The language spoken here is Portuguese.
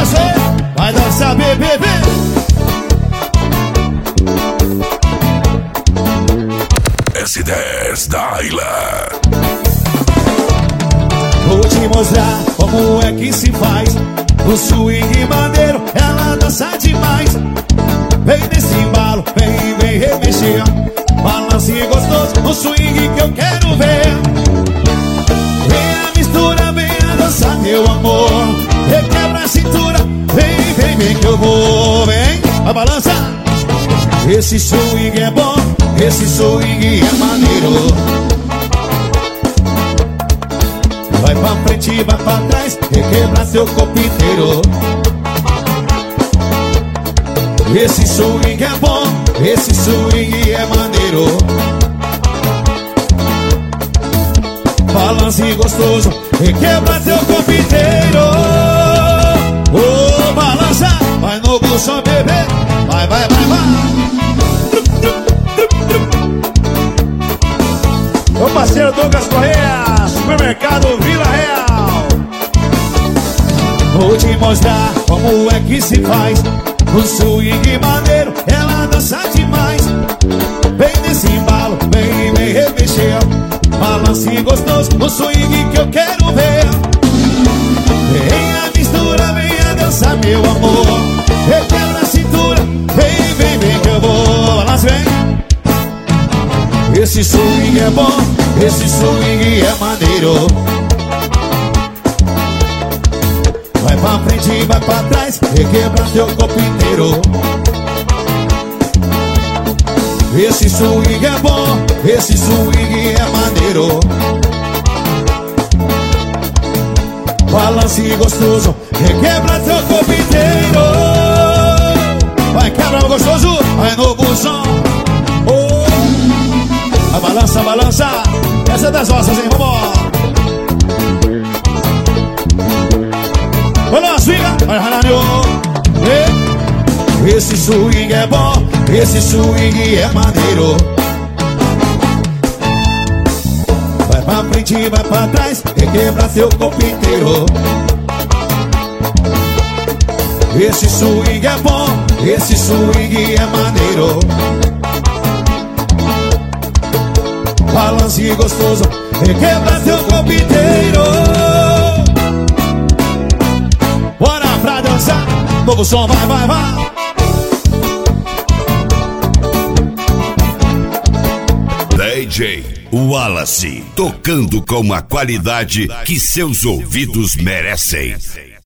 você vai dançar, bebê. S10 da Ilha. Vou te mostrar como é que se faz o swing maneiro, ela dança demais. Vem nesse embalo, vem remexer, balance gostoso, o swing que eu quero ver. Vem a mistura, vem a dança, meu amor. Requebra a cintura, vem que eu vou. Vem, vai balançar. Esse swing é bom, esse swing é maneiro. Vai pra frente, vai pra trás, requebra seu corpo inteiro. Esse swing é bom, esse swing é maneiro. Balance gostoso, requebra seu corpo inteiro. Oh, balança, vai no buchão, bebê. Vai. Meu parceiro Douglas Correia, supermercado Vila Real. Vou te mostrar como é que se faz o swing maneiro, ela dança demais. Vem nesse embalo, vem remexer, balance gostoso, o swing que eu quero ver. Vem a mistura, vem a dança, meu amor. Requebra a cintura, vem que eu vou. Balance, vem. Esse swing é bom, esse swing é maneiro. Vai pra frente, vai pra trás, requebra teu corpo inteiro. Esse swing é bom, esse swing é maneiro. Balance gostoso, requebra teu corpo inteiro. Vai quebra gostoso, vai no buchão. Oh. Balança, essa é das nossas, hein, vamos. Olha a swing, vai ralando. Esse swing é bom, esse swing é maneiro. Vai pra frente, vai pra trás, requebra teu corpo inteiro. Esse swing é bom, esse swing é maneiro. Balance gostoso, requebra teu corpo inteiro. Bora pra dançar, novo som, vai. DJ Wallace, tocando com a qualidade que seus ouvidos merecem.